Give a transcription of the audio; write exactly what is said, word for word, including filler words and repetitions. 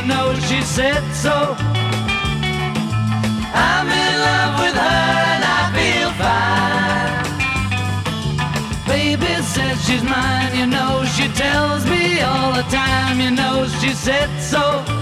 you know she said so. I'm in love with her and I feel fine. Baby says she's mine, you know she tells me all the time, you know she said so.